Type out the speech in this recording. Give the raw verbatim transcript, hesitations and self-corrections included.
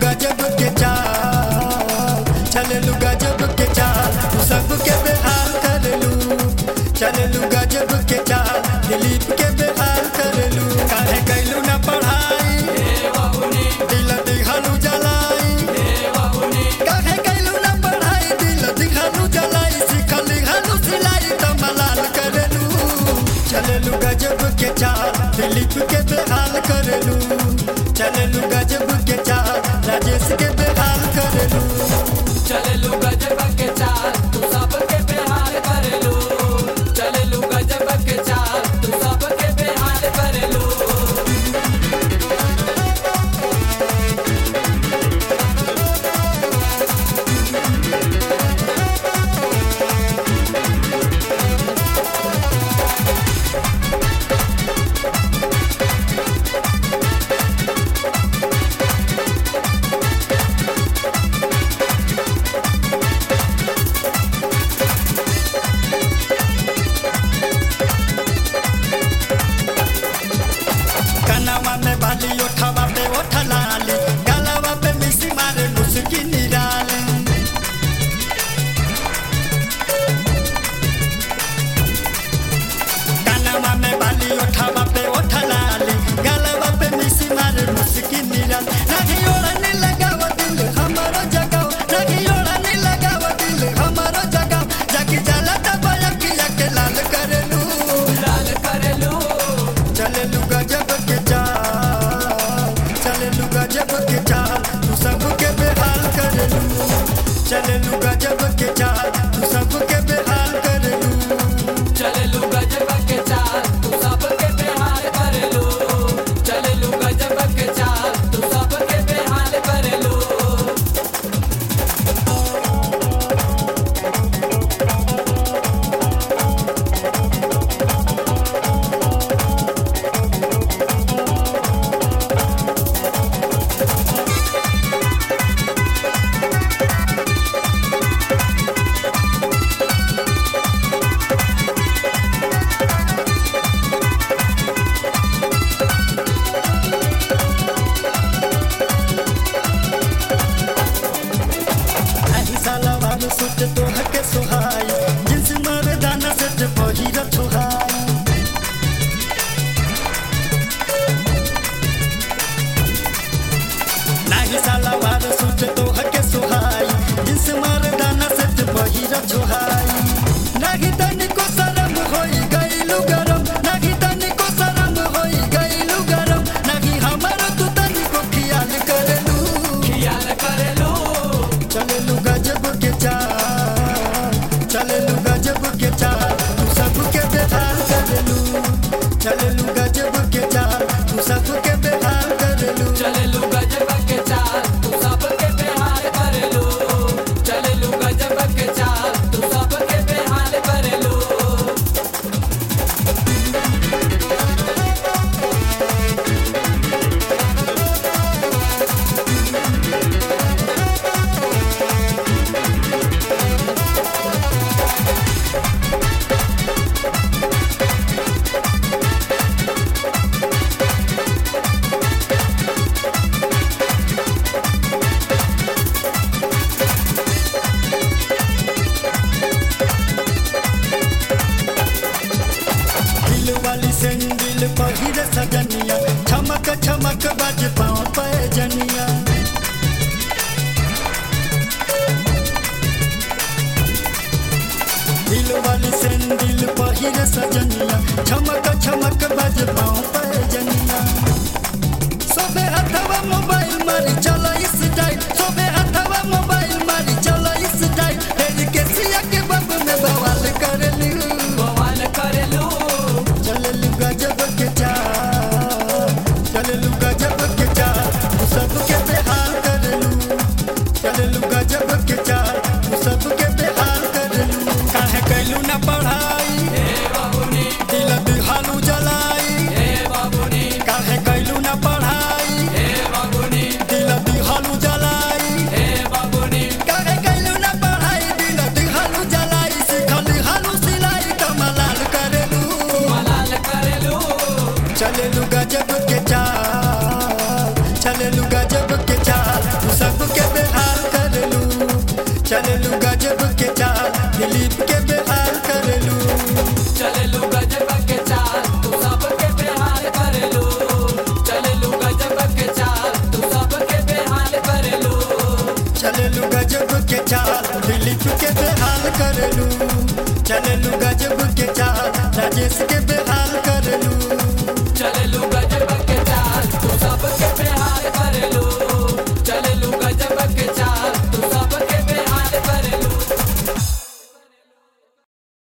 गजब के चाल, चललू गजब के चाल, तू सबके बेहाल करलू। चललू गजब के चाल, दिलीप के बेहाल करलू। काहे कैलू ना पढ़ाई, दिल दिखालू जलाई। काहे कैलू ना पढ़ाई, दिल दिखालू जलाई। सीखल लिखलू सिलाई तो मलाल करलू। चललू गजब के चाल, दिलीप के बेहाल करलू। चललू गजब के चाल, राजेश के बेहाल करलू। चललू गजब के चाल, तू सबके बेहाल करलू। चललू गजब के चाल, तू सबके बेहाल करलू। कनवा में बाली, ओठवा पे ओठ लाली, गलवा पे मिसी मारे मुस्की निराली। कनवा में बाली, ओठवा पे ओठ लाली, गलवा पे मिसी मारे मुस्की निराली। नहीं ओढ़ने लगाव दिल हमारो जगाओ, नहीं ओढ़ने लगाव दिल हमारो जगाओ। जाकी जाला दबाया किया के लाल करलू। लाल करलू। चललू गजब के चाल, चललू गजब के चाल, तू सबके बेहाल करलू। चललू गजब के चाल, तू सबके बेहाल करलू। चललू गजब के चाल, तू सबके बेहाल करलू। चललू गजब के चाल, तू सबके बेहाल करलू। अही सलवार सूट तोह के सुहाई, जिन्स मर्दाना सेट पहिर छुहाई। नाही सलवार सूट तोह के सुहाई, जिन्स मर्दाना सेट पहिर छुहाई। नाही तनिको शरम होई गइलू गरम, नाही तनिको शरम होई गइलू गरम। नाही हमर तू तनिको ख्याल करलू। ख्याल करलू। चललू गजब के चाल, चललू गजब के चाल, तू सबके बेहाल करलू। चललू गजब के चाल, तू सबके बेहाल करलू। चललू गजब के चाल, तू सबके बेहाल करलू। चललू गजब के चाल, तू सबके बेहाल करलू। दिल वाली सेंडिल पहिर सजनिया, छमक छमक बज पाँव पैजनिया। दिल वाली सेंडिल पहिर सजनिया, छमक छमक बज पाँव पैजनिया। सोबे हथवा मोबाइल मारी चला इस टाइम, सोबे हथवा मोबाइल मारी चला इस टाइम। तेरी के सिया के बब में बवाल करलू। बवाल करलू। चललू गजब के चाल, चललू गजब के चाल, तू सबके बेहाल करलू। चललू गजब के चाल, तू सबके बेहाल करलू। काहे कैलू ना पढ़ाई, दिल दिहाल करलू चललू गजब के चाल राजेश के